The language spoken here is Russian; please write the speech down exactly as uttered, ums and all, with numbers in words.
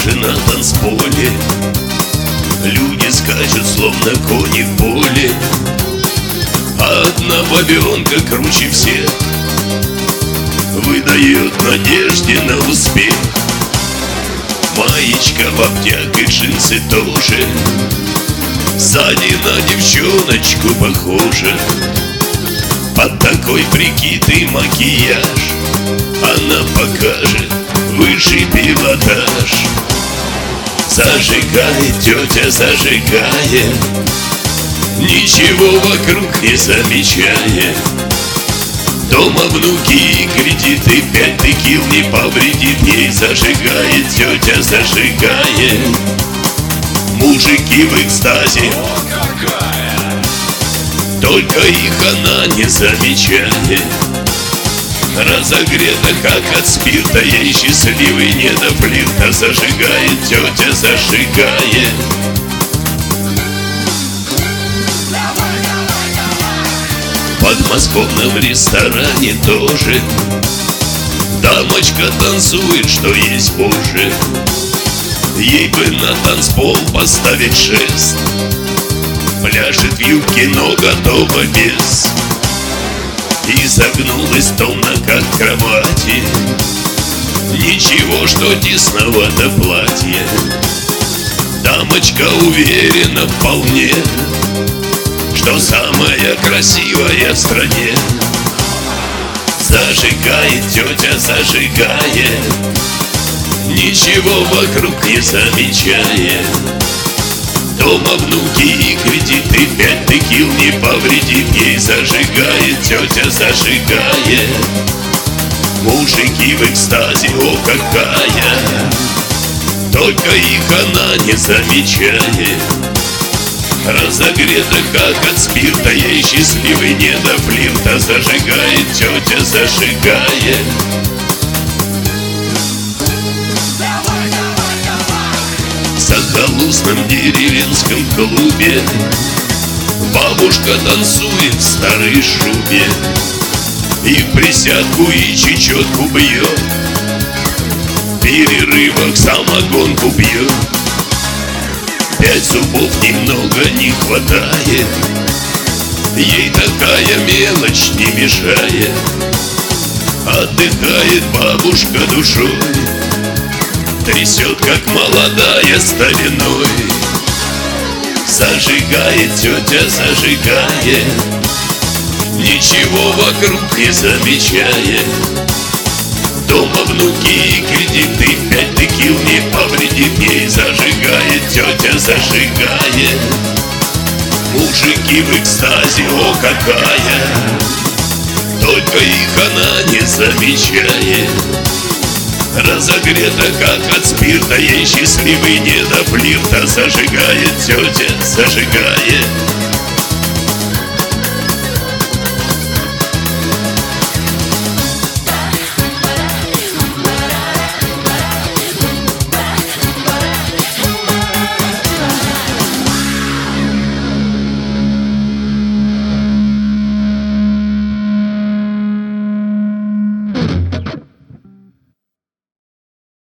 же на танцполе люди скачут, словно кони в поле. Одна бабенка круче всех выдает надежде на успех. Маечка в обтяг и джинсы тоже, сзади на девчоночку похожа. Под такой прикид и макияж она покажет высший пилотаж. Зажигает тетя, зажигает, ничего вокруг не замечая. Дома внуки и кредиты, пять текил не повредит ей. Зажигает тетя, зажигает, мужики в экстазе, только их она не замечает. Разогрета, как от спирта, ей счастливый не до флирта. Зажигает тетя, зажигает. В подмосковном ресторане тоже дамочка танцует, что есть позже. Ей бы на танцпол поставить шест, пляшет в юбке, но готова без. И загнулась томно, как в кровати, ничего, что тесновато платье. Дамочка уверена вполне, что самая красивая в стране. Зажигает тетя, зажигает, ничего вокруг не замечая. Дома внуки и кредиты, пять текил не повредит ей. Зажигает тетя, зажигает, мужики в экстазе, о какая, только их она не замечает. Разогрета, как от спирта, ей счастливый не до флирта. Зажигает тетя, зажигает. В захолустном деревенском клубе бабушка танцует в старой шубе и в присядку и чечетку бьет, в перерывах самогонку пьет. Пять зубов немного не хватает, ей такая мелочь не мешает. Отдыхает бабушка душой, трясет, как молодая стариной. Зажигает тетя, зажигает, ничего вокруг не замечая. Дома внуки и кредиты, пять текил не повредит ей. Зажигает тетя, зажигает, мужики в экстазе, о какая, только их она не замечает. Разогрета, как от спирта, ей счастливый не до флирта. Зажигает тетя, зажигает.